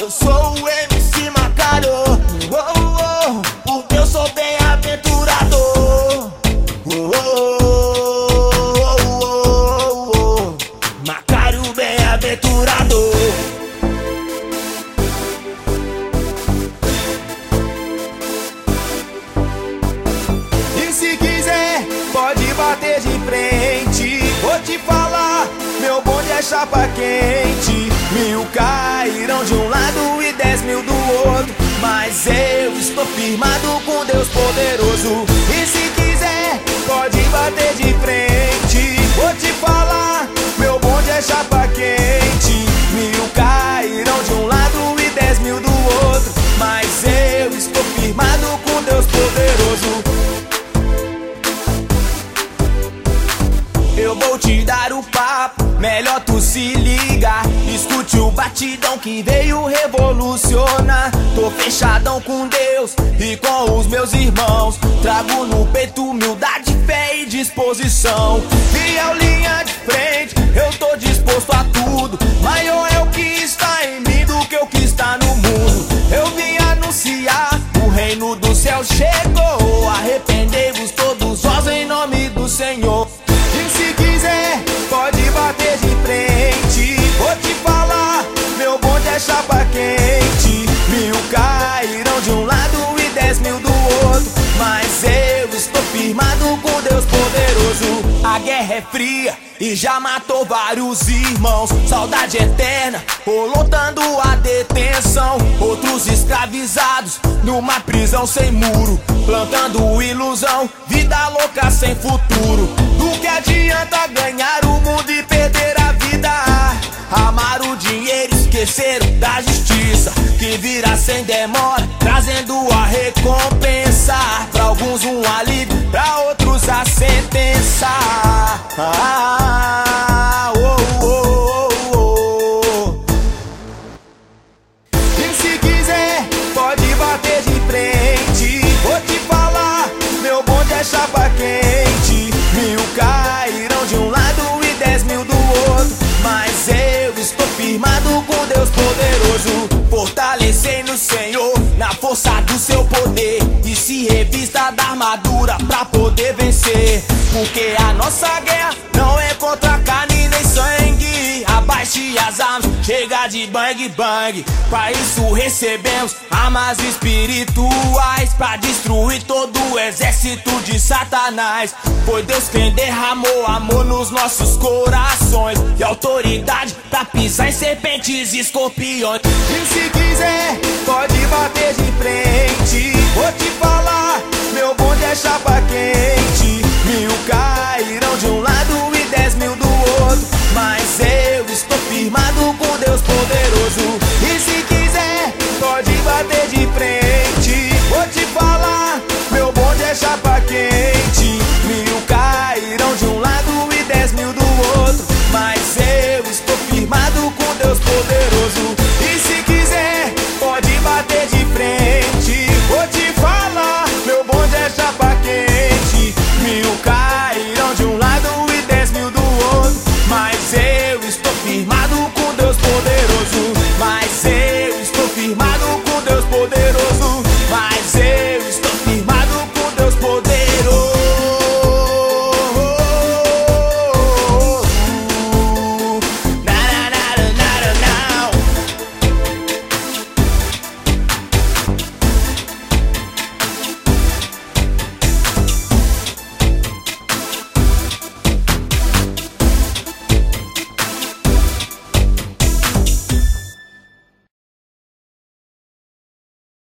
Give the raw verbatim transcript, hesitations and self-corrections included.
Eu sou o M C Macário, oh, oh, porque eu sou bem-aventurado. Oh, oh, oh, oh, oh, Macário bem-aventurado. E se quiser, pode bater de frente. Vou te falar, meu bonde é chapa quente. Mil cairão de um lado e dez mil do outro, mas eu estou firmado com Deus poderoso. E se quiser, pode bater de frente. Vou te falar, meu bonde é chapa quente. Mil cairão de um lado e dez mil do outro, mas eu estou firmado com Deus poderoso. Eu vou te dar o papo, melhor tu se liga. Escute o batidão que veio revolucionar. Tô fechadão com Deus e com os meus irmãos. Trago no peito humildade, fé e disposição. Fiel linha de frente, eu tô disposto a tudo. Maior é o que está em mim do que o que está no mundo. Eu vim anunciar, o reino do céu chegou. Arrependei-vos todos vós em nome do Senhor. E se quiser, pode bater de frente. Vou te falar, meu bonde é chapa quente. Mil cairão de um lado e dez mil do outro, mas eu estou firmado com Deus poderoso. A guerra é fria e já matou vários irmãos. Saudade eterna, lotando a detenção. Outros escravizados numa prisão sem muro, plantando ilusão, vida louca sem futuro. Do que adianta ganhar o mundo e perder a vida? Amar o dinheiro, esquecer da justiça, que virá sem demora, trazendo a recompensa. Pra alguns um alívio, pra outros a sentença. Ah, oh, oh, oh, oh. E se quiser, pode bater de frente. Vou te falar, meu bonde é chapa quente. Mil cairão de um lado e dez mil do outro, mas eu estou firmado com Deus poderoso. Fortalecei no Senhor, na força do seu poder, e se revista da armadura pra poder vencer. Porque a nossa guerra não é contra carne nem sangue. Abaixe as armas, chega de bang bang. Pra isso recebemos armas espirituais, pra destruir todo o exército de Satanás. Foi Deus quem derramou amor nos nossos corações, e autoridade pra pisar em serpentes e escorpiões. E se quiser, pode bater de frente. Vou te falar, meu bonde é chapa quente. Mil cairão de um lado e dez mil do outro, mas eu estou firmado com Deus poderoso. E se quiser, pode bater de frente. Vou te falar, meu bonde é chapa quente.